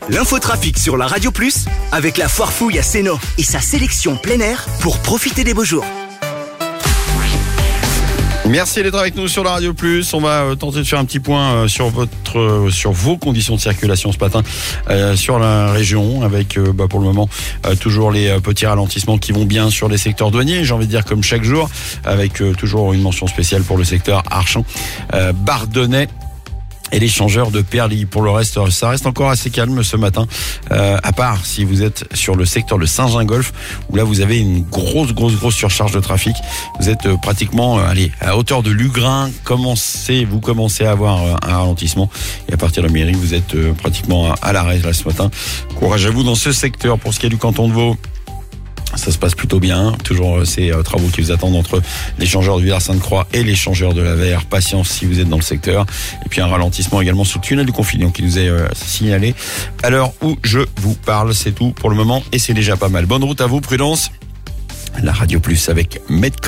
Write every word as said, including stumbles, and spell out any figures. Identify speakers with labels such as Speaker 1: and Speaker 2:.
Speaker 1: L'infotrafic sur la Radio Plus avec la Foire Fouille à Sénaux et sa sélection plein air pour profiter des beaux jours.
Speaker 2: Merci d'être avec nous sur la Radio Plus. On va tenter de faire un petit point sur votre, sur vos conditions de circulation ce matin euh, sur la région, avec euh, bah, pour le moment euh, toujours les euh, petits ralentissements qui vont bien sur les secteurs douaniers. J'ai envie de dire comme chaque jour, avec euh, toujours une mention spéciale pour le secteur Archamps, euh, Bardonnay et l'échangeur de Perly. Pour le reste, ça reste encore assez calme ce matin, euh, à part si vous êtes sur le secteur de Saint-Gingolph, où là vous avez une grosse, grosse, grosse surcharge de trafic. Vous êtes euh, pratiquement, euh, allez, à hauteur de Lugrin. Commencez, vous commencez à avoir euh, un ralentissement. Et à partir de la mairie, vous êtes euh, pratiquement à, à l'arrêt là ce matin. Courage à vous dans ce secteur. Pour ce qui est du canton de Vaud, ça se passe plutôt bien. Toujours ces euh, travaux qui vous attendent entre l'échangeur de Villars-Sainte-Croix et l'échangeur de la V R. Patience si vous êtes dans le secteur. Et puis un ralentissement également sous le tunnel du Confillion qui nous est euh, signalé à l'heure où je vous parle. C'est tout pour le moment et c'est déjà pas mal. Bonne route à vous, prudence. La Radio Plus avec Medcom.